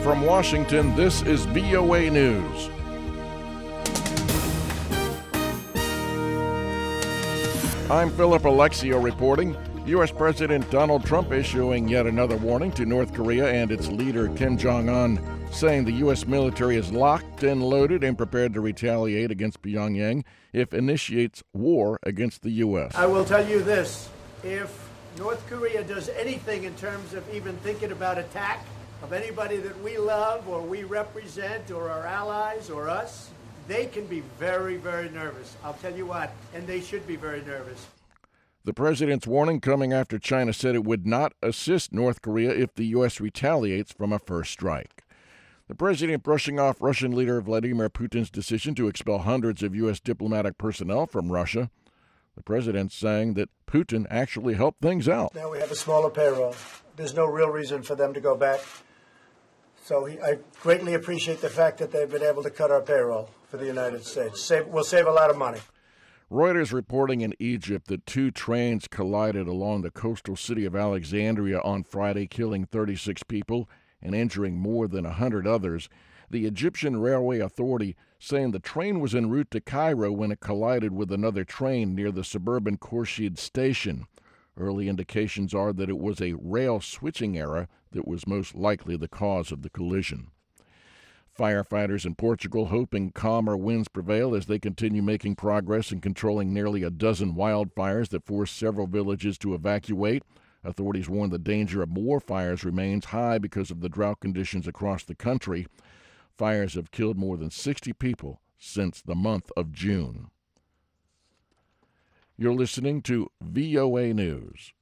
from Washington, this is VOA News. I'm Philip Alexio reporting. U.S. President Donald Trump issuing yet another warning to North Korea and its leader Kim Jong-un, saying the U.S. military is locked and loaded and prepared to retaliate against Pyongyang if it initiates war against the U.S. I will tell you this, if North Korea does anything in terms of even thinking about attack of anybody that we love or we represent or our allies or us, they can be very, very nervous. I'll tell you what, and they should be very nervous. The president's warning coming after China said it would not assist North Korea if the U.S. retaliates from a first strike. The president brushing off Russian leader Vladimir Putin's decision to expel hundreds of U.S. diplomatic personnel from Russia. The president saying that Putin actually helped things out. Now we have a smaller payroll. There's no real reason for them to go back. So I greatly appreciate the fact that they've been able to cut our payroll for the United States. We'll save a lot of money. Reuters reporting in Egypt that two trains collided along the coastal city of Alexandria on Friday, killing 36 people and injuring more than 100 others. The Egyptian Railway Authority saying the train was en route to Cairo when it collided with another train near the suburban Khorshid station. Early indications are that it was a rail switching error that was most likely the cause of the collision. Firefighters in Portugal hoping calmer winds prevail as they continue making progress in controlling nearly a dozen wildfires that forced several villages to evacuate. Authorities warn the danger of more fires remains high because of the drought conditions across the country. Fires have killed more than 60 people since the month of June. You're listening to VOA News.